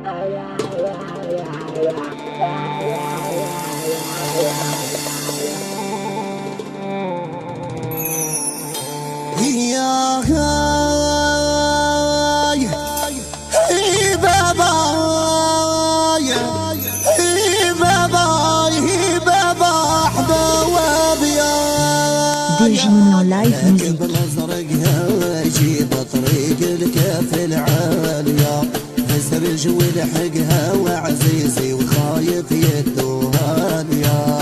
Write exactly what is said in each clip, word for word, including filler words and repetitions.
ديجينيو لايف ميوزك. جيب طريق الكاف العالية هزر الجو لحقها وعزيزي وخايف يدوها ليا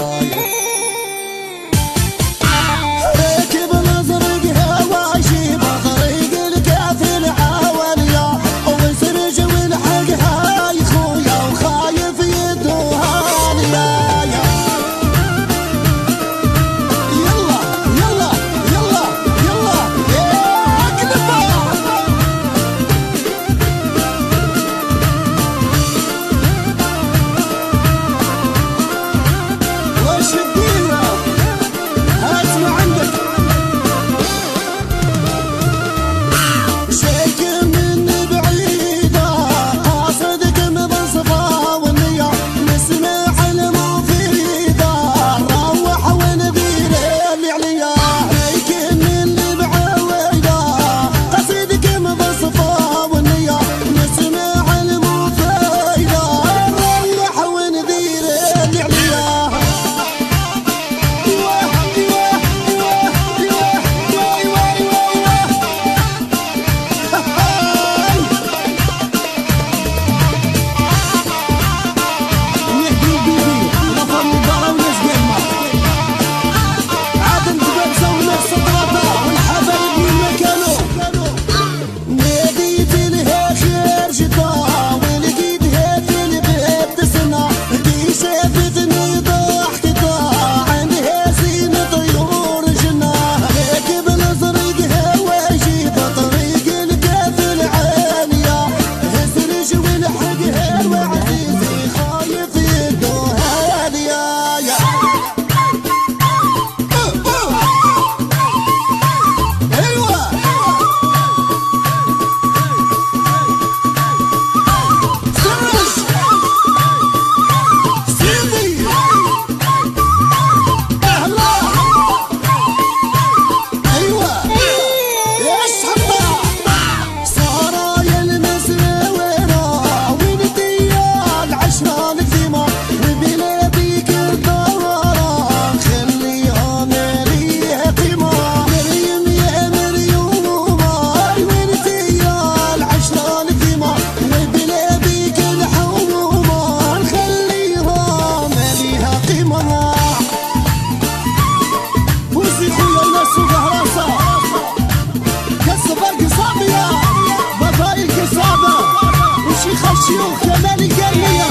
شيوخ كمال القرنية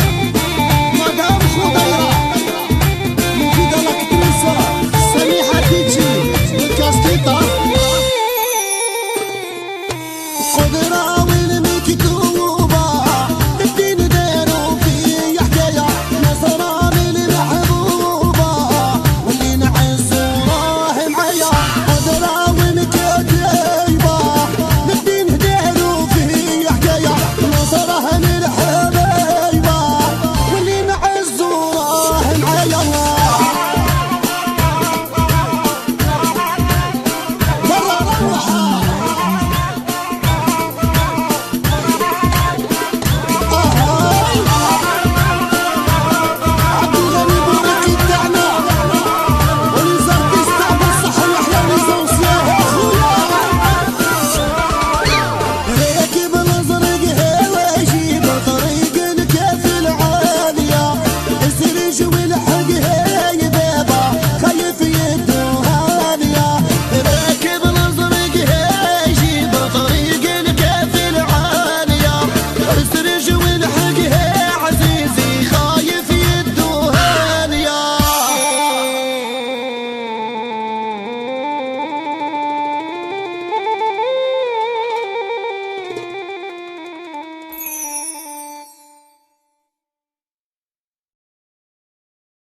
مدام خضيرة مفيدة الاكتريسة سميحة تيجي والكاسكيطة خضرة والمكتوبة الدين داروا في حكاية نصرة من محبوبة واللي نعز وراه معايا خضرة والمكتوبة الدين داروا في حكاية نصرة من الحبايبة واللي نعز وراه معايا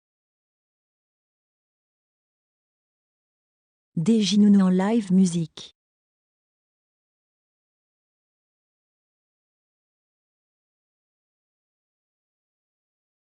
Dejinunion Live Music.